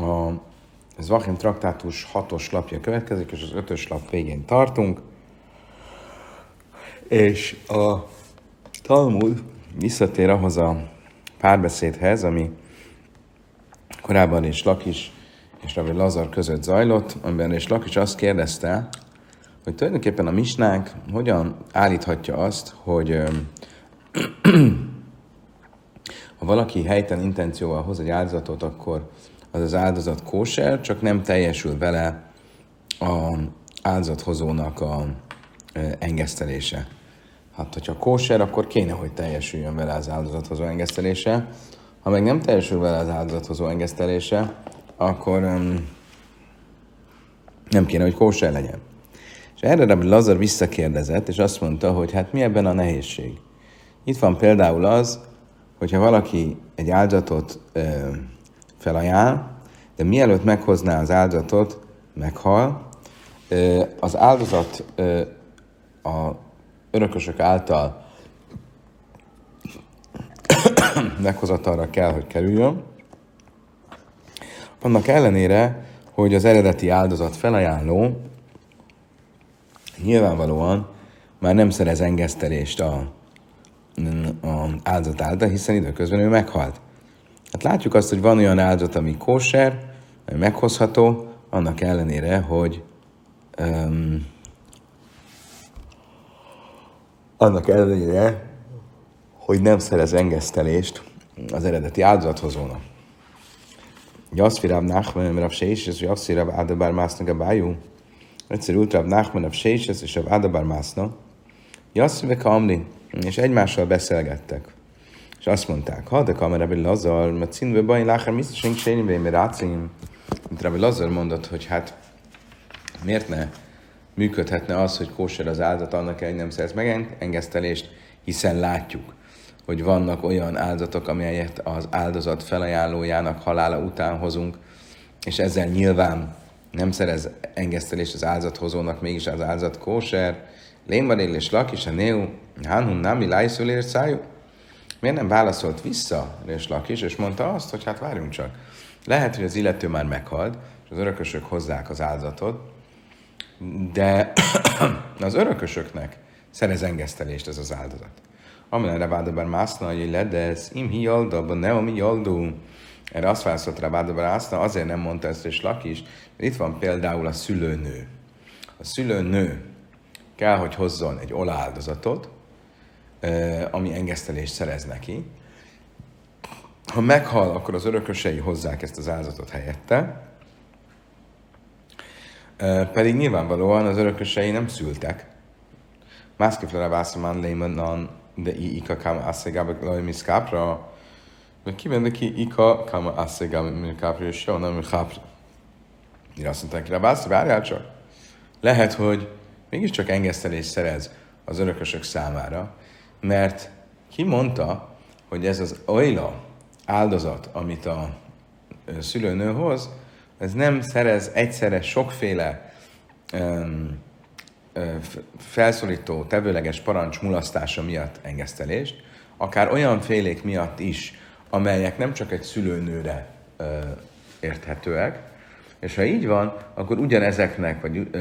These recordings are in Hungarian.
A Zvachim traktátus 6-os lapja következik, és az 5-ös lap végén tartunk. És a Talmud visszatér ahhoz a párbeszédhez, ami korábban is Lakis és Rabbi Lazar között zajlott, amiben és Lakis azt kérdezte, hogy tulajdonképpen a misnánk hogyan állíthatja azt, hogy ha valaki helytelen intencióval hoz egy áldozatot, akkor az áldozat kóser, csak nem teljesül vele az áldozathozónak a engesztelése. Hát, hogyha kóser, akkor kéne, hogy teljesüljön vele az áldozathozó engesztelése. Ha meg nem teljesül vele az áldozathozó engesztelése, akkor nem kéne, hogy kóser legyen. És erre Rabbi Lazar visszakérdezett, és azt mondta, hogy hát mi ebben a nehézség? Itt van például az, hogyha valaki egy áldozatot felajánl, de mielőtt meghozná az áldozatot, meghal, az áldozat a örökösök által meghozatalra kell, hogy kerüljön. Annak ellenére, hogy az eredeti áldozat felajánló nyilvánvalóan már nem szerez engesztelést a áldozat által, hiszen időközben ő meghalt. Hát látjuk azt, hogy van olyan áldozat, ami kóser, meghozható, annak ellenére, hogy nem szerez engesztelést az eredeti áldozathozónak. Jasszvi Rav Nachman, Rav Seises, Jasszvi Rav Ada bar Masna Gabályú. Egyszer ült Rav Nachman, Rav Seises és Rav Ada bar Masna. Jasszvi ve Kamri, és egymással beszélgettek. És azt mondták, ha de Kamer Rabbi Lazar, mert színve bajn lácher misztesünk sényvé, mert rácim. Mint Rabbi Lazar mondott, hogy hát miért ne működhetne az, hogy kóser az áldozat, annak egy nem szerez megengesztelést, hiszen látjuk, hogy vannak olyan áldozatok, amelyet az áldozat felajánlójának halála után hozunk, és ezzel nyilván nem szerez engesztelést az áldozathozónak, mégis az áldozat kóser. Lémbarél és Lakis a Néu, Hánhun Nami Lájszölér szájú. Miért nem válaszolt vissza és Lakis, és mondta azt, hogy hát várjunk csak. Lehet, hogy az illető már meghalt, és az örökösök hozzák az áldozatot, de az örökösöknek szerez engesztelést ez az áldozat. Amilyen Rabáda bar Mászna, hogy ledesz, imhi jaldabban, neomi jaldó. Erre azt válaszolt Rabáda bar Mászna, azért nem mondta ezt és Lakis, mert itt van például a szülőnő. A szülőnő kell, hogy hozzon egy oláldozatot, ami engesztelést szerez neki. Ha meghal, akkor az örökösei hozzák ezt az áldozatot helyette, pedig nyilvánvalóan az örökösei nem szültek. Mászkiflere vászomán lémenan, de ika kama asszegába lajmiszkápra, vagy kivende ki ika kama asszegába miszkápra, és jó, nem miszkápra. Mire azt mondták rá, Bász, várjál csak. Lehet, hogy mégiscsak engesztelést szerez az örökösök számára, mert ki mondta, hogy ez az oila áldozat, amit a szülőnő hoz, ez nem szerez egyszerre sokféle felszólító, tevőleges parancs mulasztása miatt engesztelést, akár olyan félék miatt is, amelyek nem csak egy szülőnőre érthetőek, és ha így van, akkor ugyanezeknek,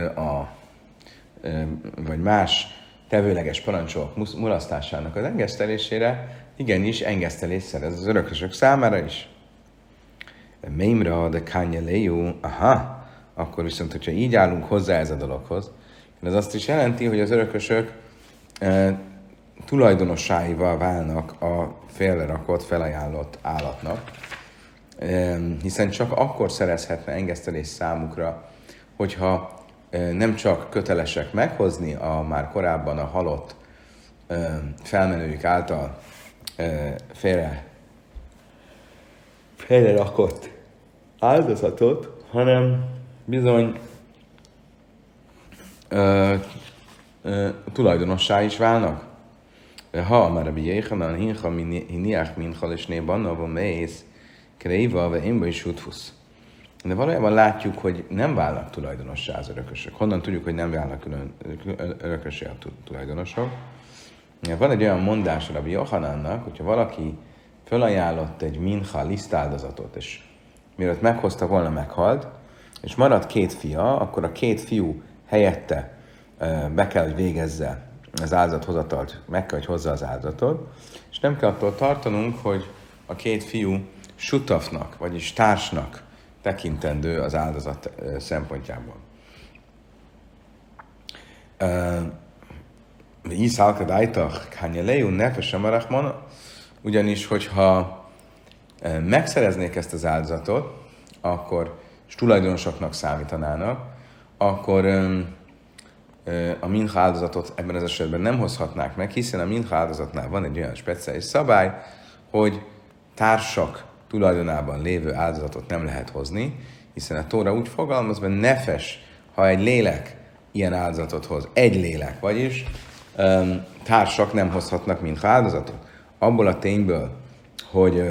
vagy más tevőleges parancsok mulasztásának az engesztelésére igenis engesztelés szerez az örökösök számára is. Mémra, de kányeléjú, aha, akkor viszont, hogyha így állunk hozzá ez a dologhoz, ez azt is jelenti, hogy az örökösök tulajdonossáival válnak a félrerakott, felajánlott állatnak, hiszen csak akkor szerezhetne engesztelés számukra, hogyha nem csak kötelesek meghozni a már korábban a halott felmenőjük által félrerakott áldozatot, hanem bizony tulajdonossá is válnak. Ha már a biéhanan hinha hiniach minchal és nébanna mész kreiva ve imba is utfusz. De valójában látjuk, hogy nem válnak tulajdonossá az örökösök. Honnan tudjuk, hogy nem válnak örökössé a tulajdonosok? Van egy olyan mondás a Rabbi Yohanannak, hogyha valaki felajánlott egy mincha lisztáldozatot, és mielőtt meghozta volna, meghalt, és marad két fia, akkor a két fiú helyette be kell, hogy végezze az áldozathozatalt, meg kell, hogy hozza az áldozatot, és nem kell attól tartanunk, hogy a két fiú sutafnak, vagyis társnak tekintendő az áldozat szempontjából. Ugyanis, hogyha megszereznék ezt az áldozatot, akkor, és tulajdonosoknak számítanának, akkor a mincha áldozatot ebben az esetben nem hozhatnák meg, hiszen a mincha áldozatnál van egy olyan speciális szabály, hogy társak tulajdonában lévő áldozatot nem lehet hozni, hiszen a Tóra úgy fogalmaz, hogy nefes, ha egy lélek ilyen áldozatot hoz, egy lélek, vagyis társak nem hozhatnak mincha áldozatot. Abból a tényből, hogy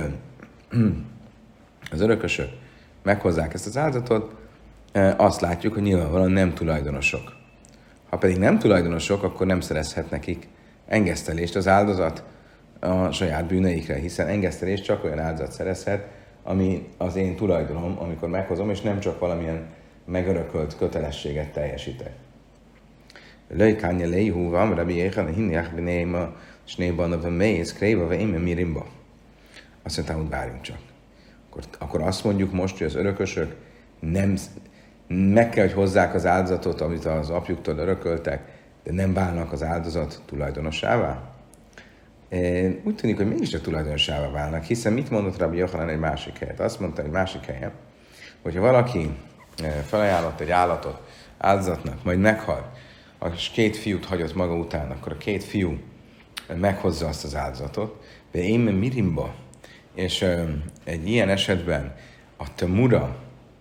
az örökösök meghozzák ezt az áldozatot, azt látjuk, hogy nyilvánvalóan nem tulajdonosok. Ha pedig nem tulajdonosok, akkor nem szerezhet nekik engesztelést az áldozat a saját bűneikre, hiszen engesztelést csak olyan áldozat szerezhet, ami az én tulajdonom, amikor meghozom, és nem csak valamilyen megörökölt kötelességet teljesítek. Lőjkánja léjhúvam, Rabbi Jéhan, hinniach benéma, snéban a mész, kréva, ve éme mirimba. Azt mondtam, hogy várjunk csak. Akkor azt mondjuk most, hogy az örökösök nem, meg kell, hogy hozzák az áldozatot, amit az apjuktól örököltek, de nem válnak az áldozat tulajdonosává? Úgy tűnik, hogy mégiscsak tulajdonosává válnak, hiszen mit mondott Rabbi Yochanan egy másik helyet? Azt mondta egy másik helyen, hogyha valaki felajánlott egy állatot áldozatnak, majd meghal, és két fiút hagyott maga után, akkor a két fiú meghozza azt az áldozatot, de én mirimba, és egy ilyen esetben a temura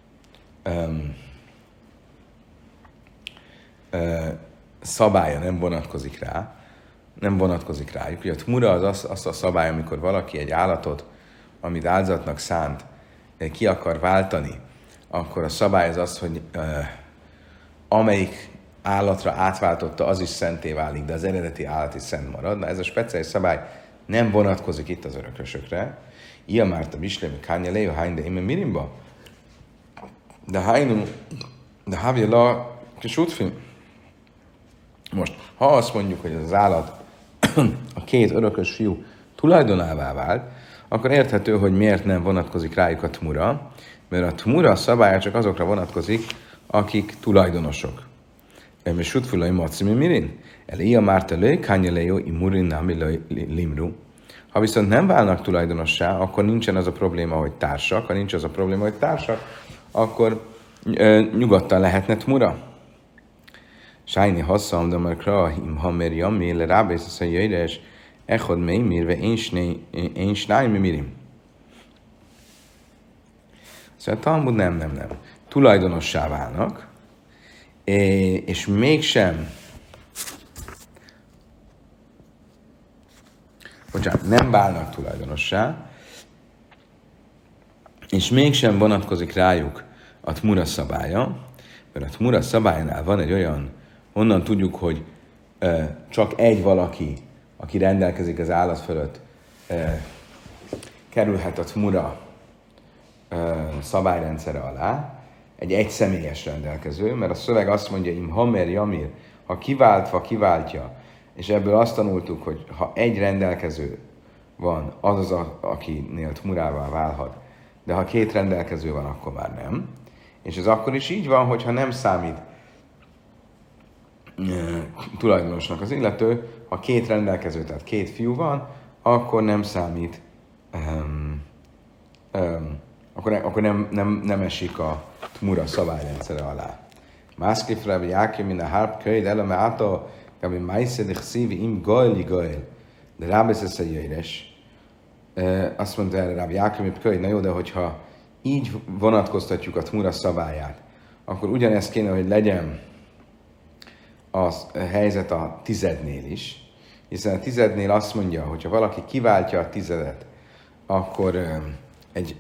szabálya nem vonatkozik rá, nem vonatkozik rájuk. Ugye a temura az a szabály, amikor valaki egy állatot, amit áldozatnak szánt, ki akar váltani, akkor a szabály az az, hogy amelyik állatra átváltotta, az is szenté válik, de az eredeti állat is szent marad. Na, ez a speciális szabály nem vonatkozik itt az örökösökre. Ilyen már a bislemi kánja léjó hány, de én mirimba. De hánynum, de havja la kisútfilm. Most, ha azt mondjuk, hogy az állat a két örökös fiú tulajdonává vált, akkor érthető, hogy miért nem vonatkozik rájuk a tmura, mert a tmura szabálya csak azokra vonatkozik, akik tulajdonosok. Mert sutfulai macimi mirin? Elia márta lőj, kánja léjó, imurin námi limru. Ha viszont nem válnak tulajdonossá, akkor nincsen az a probléma, hogy társak. Ha nincs az a probléma, hogy társak, akkor nyugodtan lehetne tmura. Sájni hasszam, de már krahim, ha mér jammi, le rábész a jöjres, echod mély mérve, én snájmi mirim. Szóval a Talmud nem. Tulajdonossá válnak, és mégsem, nem válnak tulajdonossá, és mégsem vonatkozik rájuk a tmura szabálya, mert a tmura szabályánál van egy olyan, onnan tudjuk, hogy csak egy valaki, aki rendelkezik az állat fölött, kerülhet a tmura szabályrendszere alá, egy egyszemélyes rendelkező, mert a szöveg azt mondja, im hamer jamir, ha kiváltva kiváltja, és ebből azt tanultuk, hogy ha egy rendelkező van, az, akinél tmurává válhat, de ha két rendelkező van, akkor már nem. És ez akkor is így van, hogyha nem számít tulajdonosnak az illető, ha két rendelkező, tehát két fiú van, akkor nem számít, akkor nem esik a tmura szabályrendszere alá. Mászkif Rabbi Jákim, min a harp kölyd eleme által, Gabi májszedich szívi im gajli gajl, de rábesz ez a jöjres. Azt mondta erre Rabbi Jákim, kölyd, na jó, de hogyha így vonatkoztatjuk a tmura szabályát, akkor ugyanezt kéne, hogy legyen a helyzet a tizednél is, hiszen a tizednél azt mondja, hogy ha valaki kiváltja a tizedet, akkor egy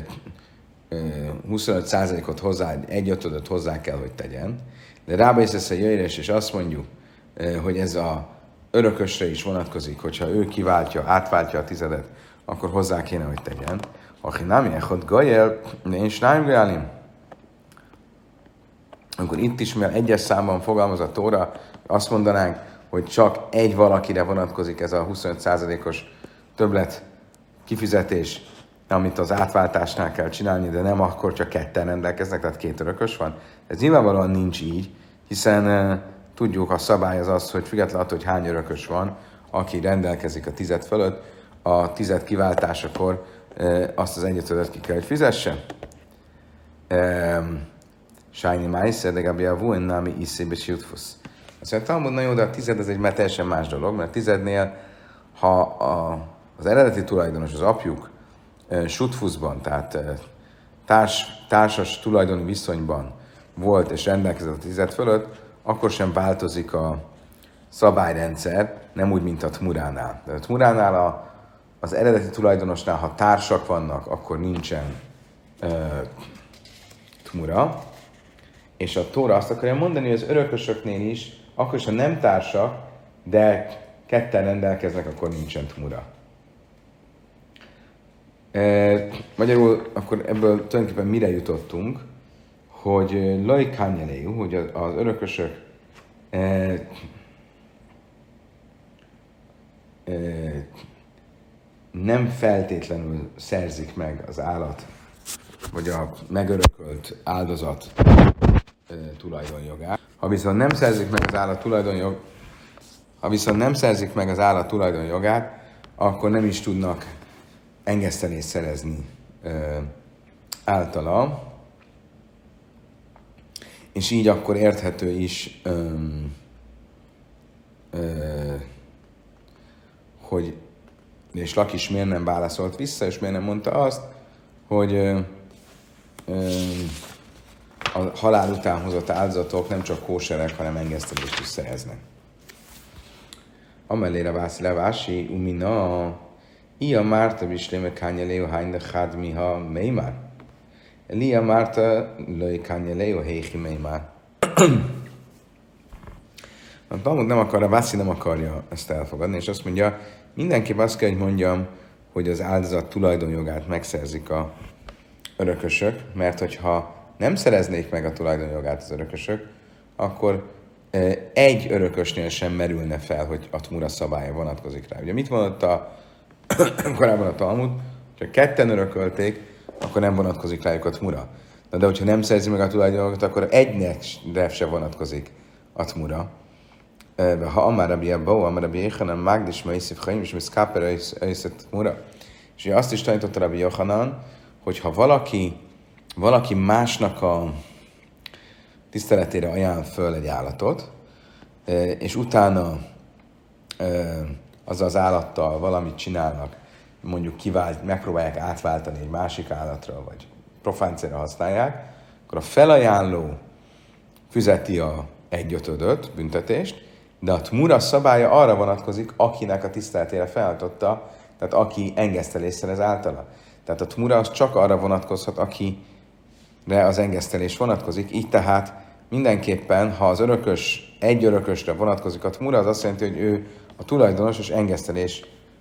25%-ot hozzá, egy ötödöt hozzá kell, hogy tegyen, de rábész a jöjjés, és azt mondjuk, hogy ez a örökösre is vonatkozik, hogyha ő kiváltja, átváltja a tizedet, akkor hozzá kéne, hogy tegyen. Aki nem echod gajel, én snáim gálim. Akkor itt is, mert egyes számban fogalmaz a Tóra, azt mondanánk, hogy csak egy valakire vonatkozik ez a 25%-os többlet kifizetés, amit az átváltásnál kell csinálni, de nem akkor csak ketten rendelkeznek, tehát két örökös van. Ez nyilvánvalóan nincs így, hiszen tudjuk, a szabály az, hogy függetlenül attól, hogy hány örökös van, aki rendelkezik a 10 fölött, a 10 kiváltásakor azt az 1/5 ki kell, hogy fizesse. Sájni májszer, de gabbia vúen námi iszébe jutfusz. Azt mondja, Talmud, na jó, de a 10 ez egy teljesen más dolog, mert a 10-nél, ha az eredeti tulajdonos, az apjuk sutfuszban, tehát társas tulajdoni viszonyban volt és rendelkezett a 10 fölött, akkor sem változik a szabályrendszer, nem úgy, mint a tmuránál. De a tmuránál az eredeti tulajdonosnál, ha társak vannak, akkor nincsen tmura, és a Tóra azt akarja mondani, hogy az örökösöknél is, akkor is, ha nem társak, de ketten rendelkeznek, akkor nincsen tmura. Magyarul akkor ebből tulajdonképpen mire jutottunk, hogy laj kányeléjú, hogy az örökösök nem feltétlenül szerzik meg az állat, vagy a megörökölt áldozat tulajdonjogát. Ha viszont nem szerzik meg az állat tulajdonjogát, akkor nem is tudnak engesztelést szerezni általa, és így akkor érthető is, hogy és Lakis miért nem válaszolt vissza, és miért nem mondta azt, hogy a halál után hozott áldozatok nem csak kóserek, hanem engesztelést is szereznek. Amellére vászi levási, umina, Ia Márta Bisléme Kányeleo Hányde Hádmiha Meimár. Elia Márta Löj Kányeleo Héhi Meimár. A Talmud nem akar, a Vászi nem akarja ezt elfogadni, és azt mondja, mindenképp azt kell, hogy mondjam, hogy az áldozat tulajdonjogát megszerzik a örökösök, mert hogyha nem szereznék meg a tulajdonjogát az örökösök, akkor egy örökösnél sem merülne fel, hogy a tmura szabálya vonatkozik rá. Ugye mit mondott korábban a Talmud, hogyha ketten örökölték, akkor nem vonatkozik rájuk a tmura. De hogyha nem szerzi meg a tulajdonjogot, akkor egynek se vonatkozik a tmura. Ha Amarabi Abba, Amarabi Yechanan, Magdis, Maiszif, Chaim, és Miszkáper, Eiszet tmura. És azt is tanította Rabbi Yochanan, hogy ha valaki másnak a tiszteletére ajánl föl egy állatot, és utána azzal az állattal valamit csinálnak, mondjuk megpróbálják átváltani egy másik állatra, vagy profán célra használják, akkor a felajánló fizeti a 1/5 büntetést, de a tmura szabálya arra vonatkozik, akinek a tiszteletére felajánlotta, tehát aki engesztelést szerez általa. Tehát a tmura az csak arra vonatkozhat, akire az engesztelés vonatkozik, így tehát mindenképpen, ha az egy örökösre vonatkozik a tmura, az azt jelenti, hogy ő a tulajdonos és engesztelés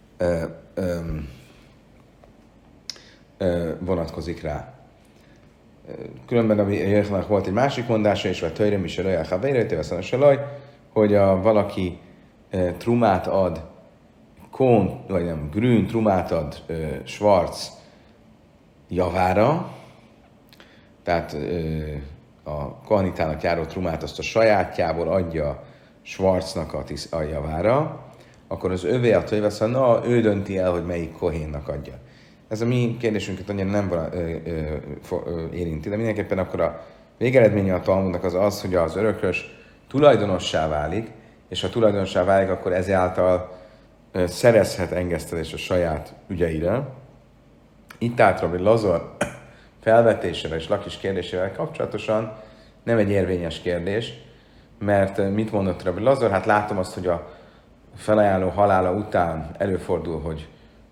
vonatkozik rá. Különben a Jéhnak volt egy másik mondása, és vagy Töjrem is a Rajah Havérőt, hogy valaki trumát ad, vagy nem, grün trumát ad Schwarz javára, tehát a kohanitának járó trumát azt a sajátjából adja Schwarznak a javára, akkor az övé a töjvesz, ő dönti el, hogy melyik kohénnak adja. Ez a mi kérdésünket annyira nem érinti, de mindenképpen akkor a végeredménye a Talmudnak az, hogy az örökös tulajdonossá válik, és ha tulajdonossá válik, akkor ezáltal szerezhet engesztelést a saját ügyeire. Itt át Rabbi Lazar felvetésére és Lakis kérdésével kapcsolatosan nem egy érvényes kérdés, mert mit mondott Rabbi Lazar? Hát látom azt, hogy a felajánló halála után előfordul, hogy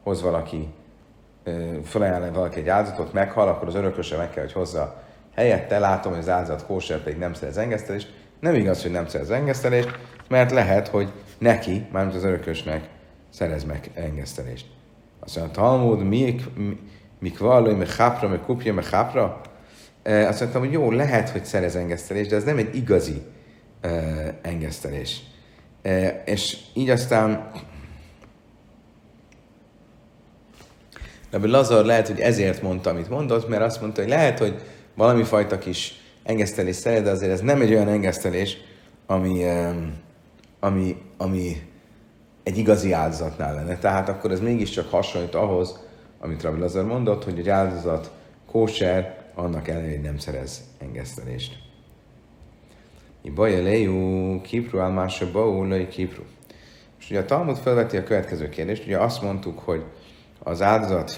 felajánl valaki egy áldozatot, meghal, akkor az örököse meg kell, hogy hozza helyette. Látom, hogy az áldozat kóser pedig nem szerez engesztelést. Nem igaz, hogy nem szerez engesztelést, mert lehet, hogy neki, mármint az örökösnek szerez meg engesztelést. Azt mondja, Talmud, mikvalói, meg hápra, meg kupja, meg hápra. Azt mondtam, hogy jó, lehet, hogy szerez engesztelés, de ez nem egy igazi engesztelés. És így aztán Rabbi Lazar lehet, hogy ezért mondta, amit mondott, mert azt mondta, hogy lehet, hogy valami fajta kis engesztelés szeret, de azért ez nem egy olyan engesztelés, ami egy igazi áldozatnál lenne. Tehát akkor ez mégiscsak hasonlít ahhoz, amit Rabbi Lazar mondott, hogy egy áldozat kóser, annak ellenére nem szerez engesztelést. Baja lejú, Kipru, álmása baú, lej Kipru. És ugye a Talmud felveti a következő kérdést, ugye azt mondtuk, hogy az áldozat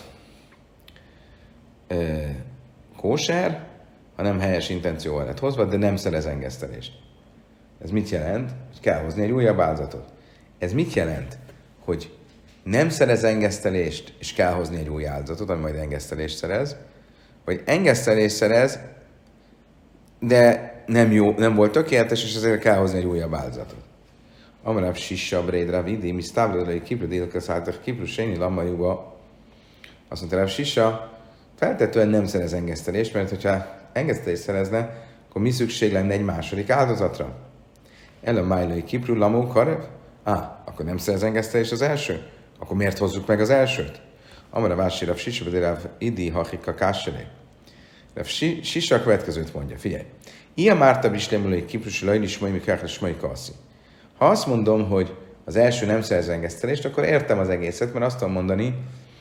kóser, ha nem helyes intencióval lett hozva, de nem szerez engesztelést. Ez mit jelent? Hogy kell hozni egy újabb áldozatot. Ez mit jelent? Hogy nem szerez engesztelést, és kell hozni egy új áldozatot, ami majd engesztelést szerez, vagy engesztelést szerez, de nem volt tökéletes, és ezért kell hozni egy újabb áldozatot. Amarabb sissa brédra vidi, mi sztávlődői kipru, délköszálltak kipru, sényi lammajuba. Azt mondta, Rav Sissa feltetően nem szerez engesztelést, mert hogyha engesztelést szerezne, akkor mi szükség lenne egy második áldozatra? El a májlői kipru, lamó, karev? Akkor nem szerez engesztelést az első? Akkor miért hozzuk meg az elsőt? Amarabb vási Rav Sissa, de Rav idi, hachika, kásselé. Rav Sissa a következőt mondja, figyelj. Ilyen márta bislemülői kiprusi lajli, smai mikrákra, smai kaszi. Ha azt mondom, hogy az első nem szerez engesztelést, akkor értem az egészet, mert azt tudom mondani,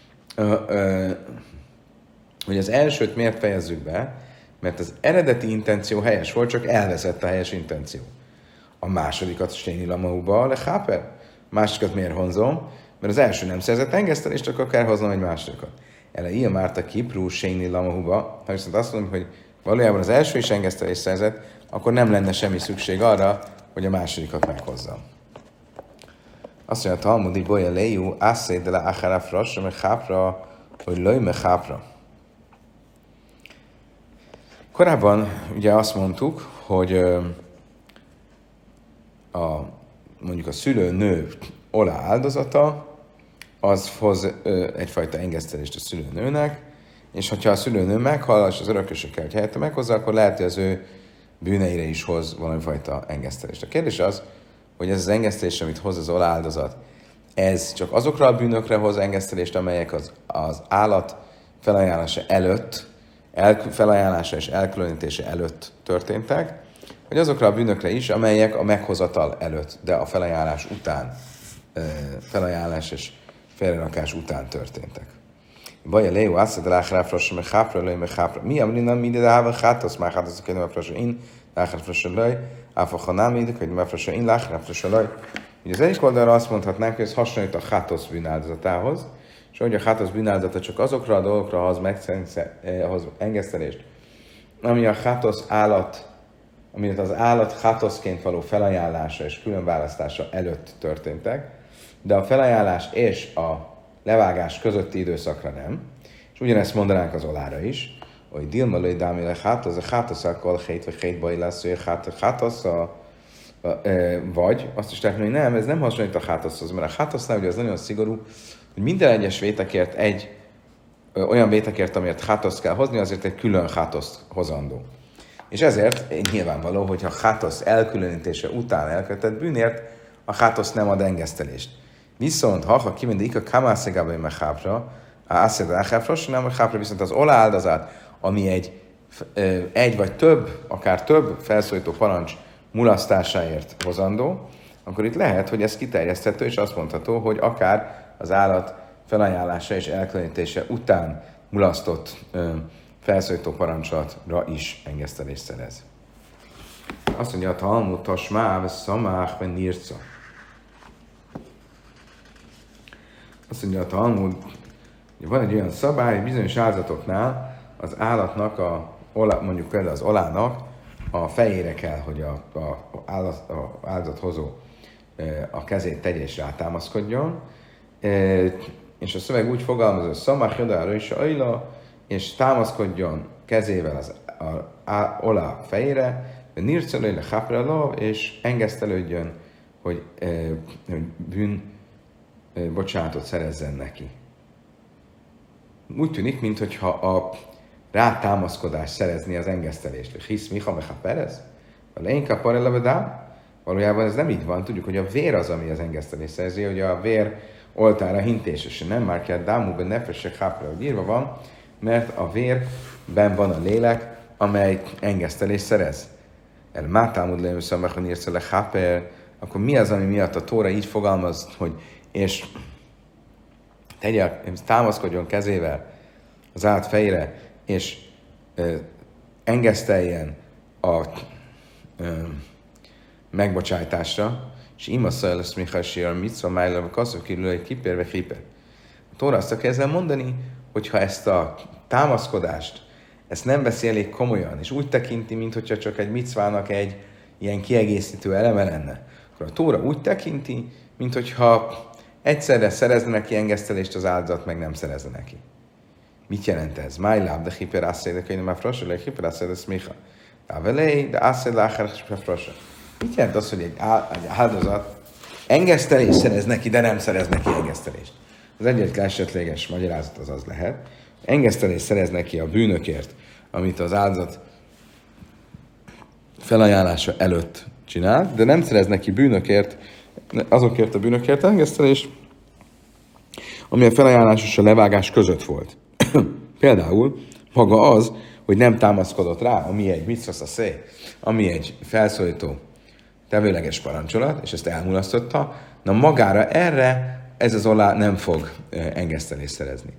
hogy az elsőt miért fejezzük be, mert az eredeti intenció helyes volt, csak elveszett a helyes intenció. A másodikat sténi lamauba, le háper. A másodikat miért honzom? Mert az első nem szerzett engesztelést, akkor kell hoznom egy másodikat. Ele ilyen márta kipru, séni lamauba. Ha viszont azt mondom, hogy valójában az első is engesztelést szerzett, akkor nem lenne semmi szükség arra, hogy a másodikat meghozzam. Azt mondja, a Talmudi bolya lejú, ásszé de le achara frassa, meg hápra, hogy löj meg hápra. Korábban ugye azt mondtuk, hogy mondjuk a szülőnő olá áldozata, az hoz egyfajta engesztelést a szülőnőnek, és hogyha a szülőnő meghal, és az örökösök kell, hogy helyette meghozza, akkor lehet, hogy az ő bűneire is hoz valamifajta engesztelést. A kérdés az, hogy ez az engesztelés, amit hoz az olá áldozat, ez csak azokra a bűnökre hoz engesztelést, amelyek az állat felajánlása és elkülönítése előtt történtek, vagy azokra a bűnökre is, amelyek a meghozatal előtt, de a felajánlás után, felajánlás és félrerakás után történtek. Baja Leo, Asszad, Ráhrá, Frassa, meg Hápra, Lőj, meg Hápra. Mi a minna, minden háva, Hátasz, már Hátasz, a kedve, Frassa, én, Ráhrá, Frassa, Lőj, Áfa, Hanám, így, hogy meg Frassa, én, Ráhrá, Frassa, Lőj. Ugye az egyik oldalra azt mondhatnánk, hogy ez hasonlít a Hátosz bűnáldozatához, és hogy a Hátosz bűnáldozata csak azokra a dolgokra hoz engesztelést, ami a Hátosz állat, amit az állat Hátoszként való felajánlása és különválasztása előtt történtek, de a felajánlás és a levágás közötti időszakra nem. És ugyanezt mondanánk az olára is, hogy Dilma lőj dámile hátosz, a hátoszakkal hét vagy hét baj lesz, hogy hátosz, vagy azt is lehet mondani, hogy nem, ez nem hasonlít a hátoszhoz, mert a hátosznál ugye az nagyon szigorú, hogy minden egyes vétekért olyan vétekért, amiért hátoszt kell hozni, azért egy külön hátoszt hozandó. És ezért nyilvánvaló, hogy ha hátosz elkülönítése után elkövetett bűnért, a hátosz nem ad engesztelést. Viszont, ha kimendik a kamászegában meg hápra, a ászedel hápra, nem a hápra, viszont az olá áldozat, ami egy vagy több, akár több felszólító parancs mulasztásáért hozandó, akkor itt lehet, hogy ez kiterjeszthető, és azt mondható, hogy akár az állat felajánlása és elkülönítése után mulasztott felszólító parancsolatra is engesztelést szerez. Azt mondja, a Talmud, tasmáv, szamách, vagy nirca. Azt mondja a Talmud, hogy van egy olyan szabály, bizonyos áldozatoknál az állatnak, mondjuk például az olának a fejére kell, hogy a áldozathozó a kezét tegye és rátámaszkodjon, és a szöveg úgy fogalmaz, hogy szamach jodára is ajla, és támaszkodjon kezével az olá fejére, nircelőle hápraló, és engesztelődjön, hogy bűn bocsánatot szerezzen neki. úgy tűnik, mintha a rátámaszkodást szerezni az engesztelést. Hisz Miha Mecha Perez? A lényka parelevedám? Valójában ez nem így van. Tudjuk, hogy a vér az, ami az engesztelést szerzi, hogy a vér oltára hintéses, nem már kell dámúben nefesek hápra, hogy írva van, mert a vérben van a lélek, amely engesztelést szerez. El mátámud lejösszamachon írsz le háper, akkor mi az, ami miatt a Tóra így fogalmaz, hogy és támaszkodjon kezével az állat fejére, és engeszteljen a megbocsájtásra, és imasszal lesz Michasi a mitzva májlava kaszok egy kipérve hiper. A Tóra azt akarja ezzel mondani, hogyha ezt a támaszkodást, ezt nem veszi elég komolyan, és úgy tekinti, mintha csak egy micvának egy ilyen kiegészítő eleme lenne, akkor a Tóra úgy tekinti, mintha egyszerre szerezne neki engesztelést, az áldozat meg nem szerezne neki. Mit jelent ez? Májláb, de hiper asszéd, de könyvem frassa, de hiper asszéd, de szmicha. Távelej, de asszéd, láhár, frassa. Mit jelent az, hogy egy áldozat engesztelést szerez neki, de nem szerez neki engesztelést? Az egyetlen esetleges magyarázat az lehet, engesztelést szerez neki a bűnökért, amit az áldozat felajánlása előtt csinált, de nem szerez neki bűnökért, azokért a bűnökért engesztelést, ami a felajánlás és a levágás között volt. Például maga az, hogy nem támaszkodott rá, ami egy mitzvaszaszé, ami egy felszólító tevőleges parancsolat, és ezt elmulasztotta, na magára erre ez az olá nem fog engesztelést szerezni.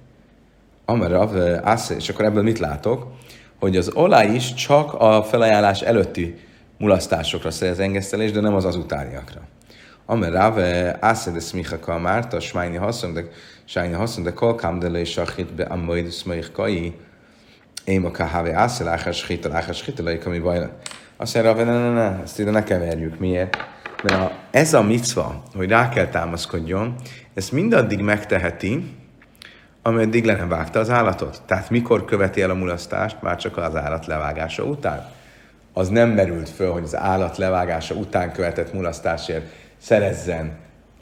És akkor ebből mit látok? Hogy az olá is csak a felajánlás előtti mulasztásokra szerez engesztelést, de nem az azutániakra. Amerav ászed eszmicha kamárta, smájni haszon, de kolkám de le sachit be ammoid szmaichkai, én a káhávé ászed áhás hitelai, ami baj. Azt mondja, ne, ezt ide ne keverjük. Miért? Mert ez a micva, hogy rá kell támaszkodjon, ezt mindaddig megteheti, ameddig le nem vágta az állatot. Tehát mikor követi el a mulasztást? Már csak az állat levágása után. Az nem merült föl, hogy az állat levágása után követett mulasztásért szerezzen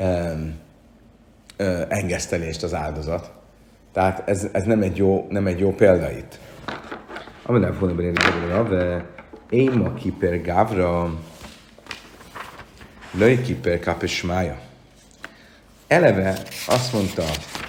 engesztelést az áldozat. Tehát ez nem egy jó példa itt. Ameddig volna de én ma kiper gávra löj kiper kapesmája. Eleve azt mondta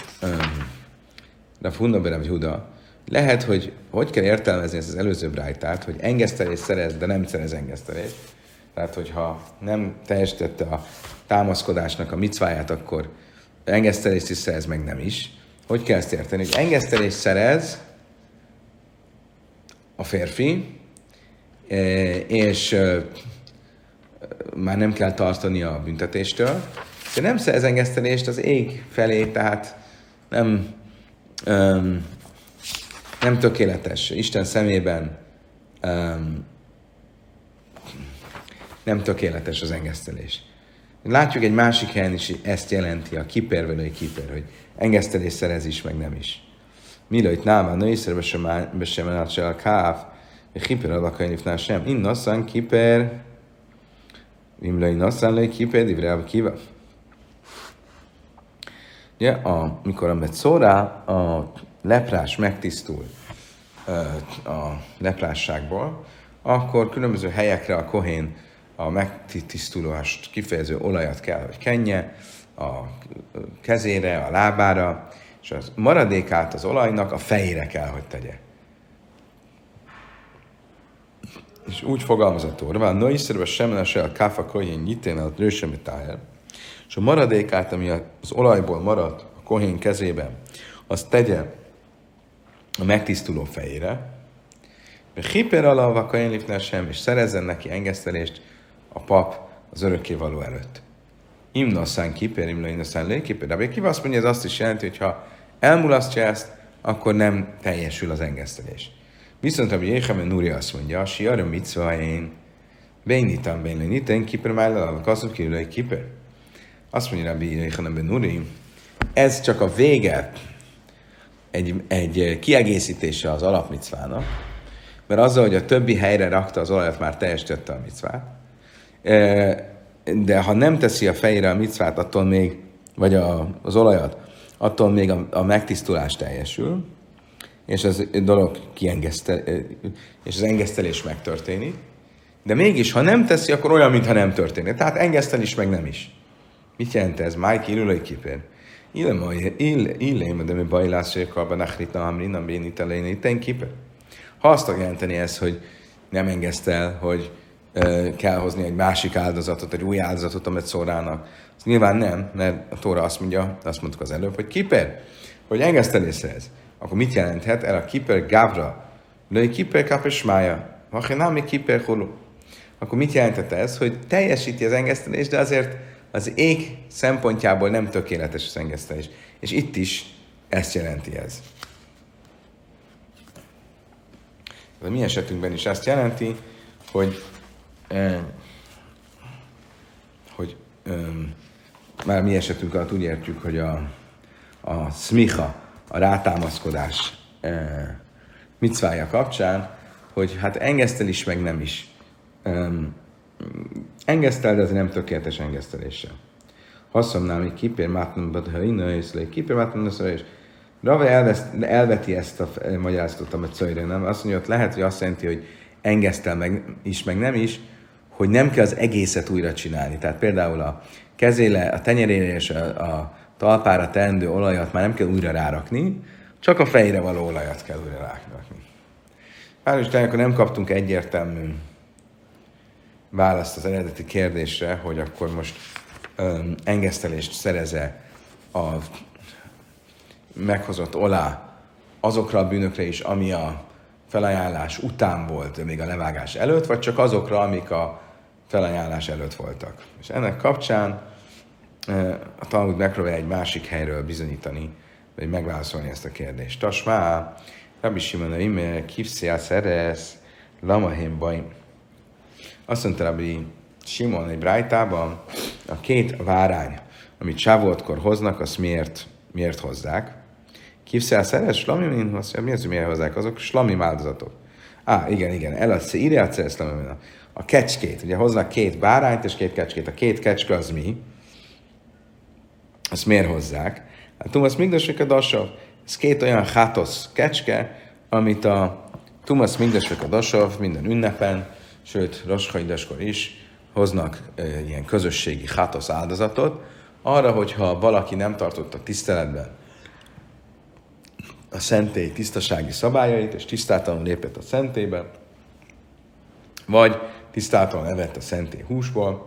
Rav Huna ben Rav Huda, lehet, hogy kell értelmezni ezt az előző brájtát, hogy engesztelést szerez, de nem szerez engesztelést. Tehát, hogyha nem teljesítette a támaszkodásnak a micváját, akkor engesztelést is szerez, meg nem is. Hogy kell ezt érteni? Hogy engesztelést szerez a férfi, és már nem kell tartani a büntetéstől, de nem szerez engesztelést az ég felé, tehát nem tökéletes. Isten szemében nem tökéletes az engesztelés. Látjuk egy másik helyen is, ezt jelenti a kipervelői kiper, hogy engesztelés szerez is, meg nem is. Milőjt náma, nőiszerbe sem se a káv, és kiper alakai sem. Innasszán kiper, imlői nasszán lői kiper, divre kiva. Ugye, amikor a metszórá, a leprás megtisztul a leprásságból, akkor különböző helyekre a kohén a megtisztulást kifejező olajat kell, hogy kenje, a kezére, a lábára, és a maradékát az olajnak a fejére kell, hogy tegye. És úgy fogalmazott Tóra, a nőiszerbe sem se a káfa kohén nyitén a drősemetájel, és a maradékát, ami az olajból maradt a kohén kezében, azt tegye a megtisztuló fejére, de hiper alava kohén sem, és szerezzen neki engesztelést a pap az örökkévaló előtt. Imnaszán kiper, imnaszán lőkiper, de Kiva azt mondja, ez azt is jelenti, hogy ha elmulasztja ezt, akkor nem teljesül az engesztelés. Viszont Rabbi Jéhanan Núri azt mondja, siarra mitzva én, bénitam bénitem, kiper májlal, kasszuk kirülői kiper. Azt mondja Rabbi Jéhanan ben Núri, ez csak a vége, egy kiegészítése az alapmicvának, mert azzal, hogy a többi helyre rakta az olajat, már teljesítette a micvát, de ha nem teszi a fejére a micvát, attól még, vagy az olajat, attól még a megtisztulás teljesül, és az dolog és az engesztelés megtörténik, de mégis, ha nem teszi, akkor olyan, mintha nem történik. Tehát engesztel is, meg nem is. Mit jelent ez? Mike Ilulai Kiper. Illém, de mi bajlász, hogy karban achritna hamrin, a bénitelén itten Kiper. Ha azt jelenteni ez, hogy nem engesztel, hogy kell hozni egy másik áldozatot, egy új áldozatot a Metszórának. Ez nyilván nem, mert a Tóra azt mondtuk az előbb, hogy Kiper, hogy engesztelésre ez. Akkor mit jelenthet? El a Kiper Gavra, lőj Kiper Kapesmája, Hachenámi Kiper Hulu. Akkor mit jelentett ez? Hogy teljesíti az engesztelést, de azért az ég szempontjából nem tökéletes az engesztelés. És itt is ezt jelenti ez. A mi esetünkben is azt jelenti, hogy már mi esetünk alatt úgy értjük, hogy a szmicha, a rátámaszkodás micvája kapcsán, hogy hát engesztel is, meg nem is. Engesztel, de ez nem tökéletes engeszteléssel. Haszomnál még kipér mátnom, kipér mátnom, és Rava elveti ezt a magyarázatot, amit szöjre, nem? Azt mondja, hogy lehet, hogy azt jelenti, hogy engesztel meg is, meg nem is, hogy nem kell az egészet újra csinálni. Tehát például a kezére, a tenyerére és a talpára teendő olajat már nem kell újra rárakni, csak a fejre való olajat kell újra rárakni. Hál' akkor nem kaptunk egyértelmű választ az eredeti kérdésre, hogy akkor most engesztelést szereze a meghozott olá azokra a bűnökre is, ami a felajánlás után volt, még a levágás előtt, vagy csak azokra, amik a felajánlás előtt voltak. És ennek kapcsán a Talmud megpróbálja egy másik helyről bizonyítani, vagy megválaszolni ezt a kérdést. Tasmá, Rabbi Simon ime, kivszél szerez, lamahém baj. Azt mondta Rabbi Simon egy brájtában, a két várány, amit Sávoltkor hoznak, azt miért hozzák? Kivszél szerez, slamim, mi az, hogy miért hozzák? Azok slamim áldozatok. Igen, eladsz, írja slamim. A kecskét, ugye hoznak két bárányt és két kecskét. A két kecske az mi? Azt miért hozzák? Hát Tumasz Migdasvek a Dasav, ez két olyan hátosz kecske, amit a Tumasz Migdasvek a Dasav minden ünnepen, sőt, Rosh Haidaskor is hoznak ilyen közösségi hátosz áldozatot, arra, hogyha valaki nem tartotta tiszteletben a szentély tisztasági szabályait, és tisztátalanul lépett a szentélybe, vagy tisztátalan evett a szentély húsból,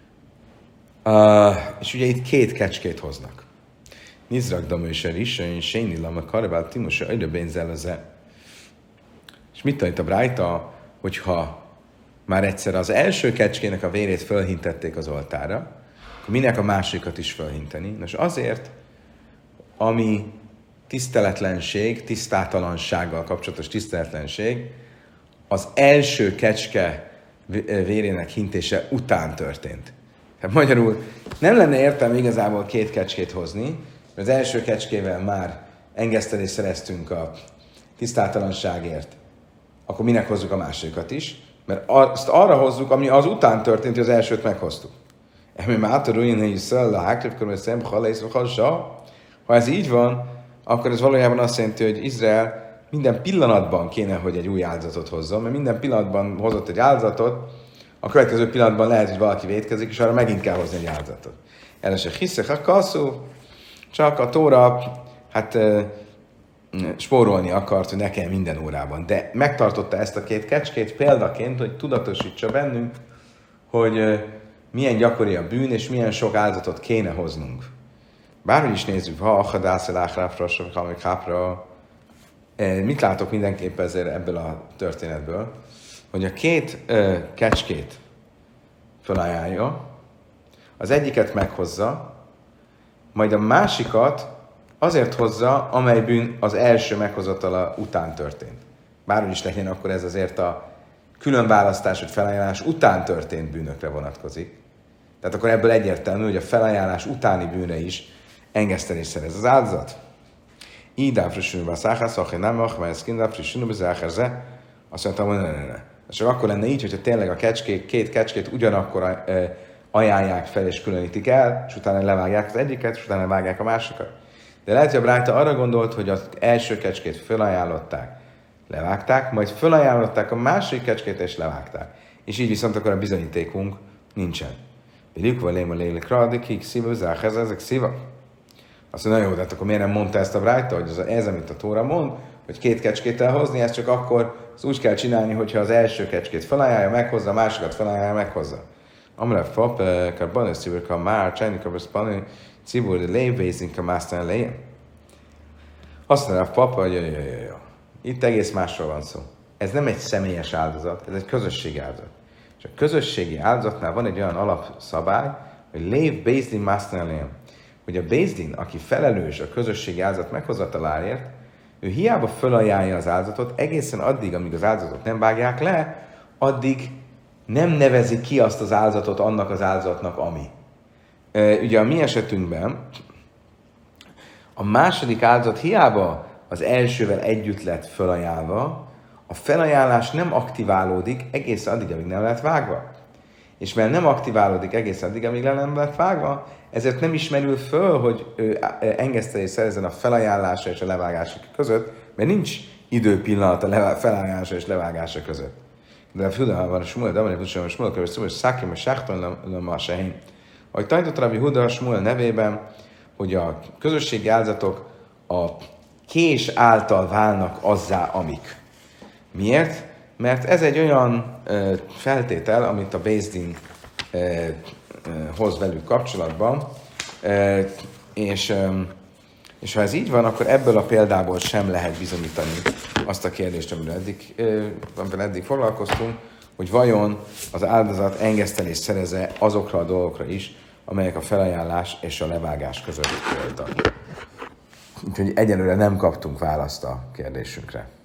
és ugye itt két kecskét hoznak. Nizrak damőser is, én séni lama karabál timosa öjre bénzeleze. És mit tanít a brájta, hogyha már egyszer az első kecskének a vérét fölhintették az oltára, akkor minek a másikat is fölhinteni? Nos azért, ami tiszteletlenség, tisztátalansággal kapcsolatos tiszteletlenség, az első kecske vérének hintése után történt. Tehát magyarul nem lenne értelme igazából két kecskét hozni, mert az első kecskével már engesztelést szereztünk a tisztátalanságért, akkor minek hozzuk a másikat is? Mert azt arra hozzuk, ami az után történt, hogy az elsőt meghoztuk. Ha ez így van, akkor ez valójában azt jelenti, hogy Izrael minden pillanatban kéne, hogy egy új áldozatot hozzon, mert minden pillanatban hozott egy áldozatot, a következő pillanatban lehet, hogy valaki vétkezik, és arra megint kell hozni egy áldozatot. Elese hiszek a kaszú, csak a Tóra, spórolni akart, hogy ne kell minden órában. De megtartotta ezt a két kecskét példaként, hogy tudatosítsa bennünk, hogy milyen gyakori a bűn, és milyen sok áldozatot kéne hoznunk. Bárhogy is nézzük, ha akadászel áhráfra, mit látok mindenképp ezért ebből a történetből, hogy a két kecskét felajánlja, az egyiket meghozza, majd a másikat azért hozza, amely bűn az első meghozatala után történt. Bárhogy is legyen, akkor ez azért a különválasztás, hogy felajánlás után történt bűnökre vonatkozik. Tehát akkor ebből egyértelmű, hogy a felajánlás utáni bűnre is engesztelés szerez az áldozat. Így áfrissülő a száhászak, nem mach, mert ez kindáfrissülő a záhárze, azt mondtam, hogy ne. Csak akkor lenne így, hogyha tényleg a két kecskét ugyanakkor ajánlják fel és különítik el, és utána levágják az egyiket, és utána vágják a másikat. De lehet, hogy a Brájta arra gondolt, hogy az első kecskét felajánlották, levágták, majd felajánlották a második kecskét és levágták. És így viszont akkor a bizonyítékunk nincsen. Bilikva léma lélekra, de kik szívő, ezek szíva. Azt mondja, jó, de akkor miért nem mondta ezt a Brájta, hogy ez, amit a Tóra mond, hogy 2 kecskét elhozni, ezt csak akkor úgy kell csinálni, hogyha az első kecskét felajánlja, meghozza, a másikat felajánlja, meghozza. Amra fap, karbanő szívők, már csajni karbanő cibur, de lévézink a másztán leje. Azt mondja a papa, hogy itt egész másról van szó. Ez nem egy személyes áldozat, ez egy közösségi áldozat. És a közösségi áldozatnál van egy olyan alapszabály, hogy lév bézdin másztán leje. Hogy a bézdin, aki felelős a közösségi áldozat meghozataláért, ő hiába fölajánlja az áldozatot, egészen addig, amíg az áldozatot nem vágják le, addig nem nevezi ki azt az áldozatot annak az áldozatnak, ami. Ugye a mi esetünkben a második áldozat hiába az elsővel együtt lett fölajánlva, a felajánlás nem aktiválódik egészen addig, amíg nem lett vágva. És mert nem aktiválódik egészen addig, amíg nem lett vágva, ezért nem ismerül föl, hogy engesztelést szerezzen a felajánlása és a levágása között, mert nincs időpillanat a felajánlása és levágása között. De a Huda van a Smuel, de van a Smuel körül szó, hogy Szákim a Sáhton a Sehén. Ahogy tanított Rabbi Huda a Smuel nevében, hogy a közösségi áldozatok a kés által válnak azzá, amik. Miért? Mert ez egy olyan feltétel, amit a Bézdin hoz velük kapcsolatban, és ha ez így van, akkor ebből a példából sem lehet bizonyítani azt a kérdést, amivel eddig foglalkoztunk, hogy vajon az áldozat engesztelést szereze azokra a dolgokra is, amelyek a felajánlás és a levágás között voltak. Úgyhogy egyelőre nem kaptunk választ a kérdésünkre.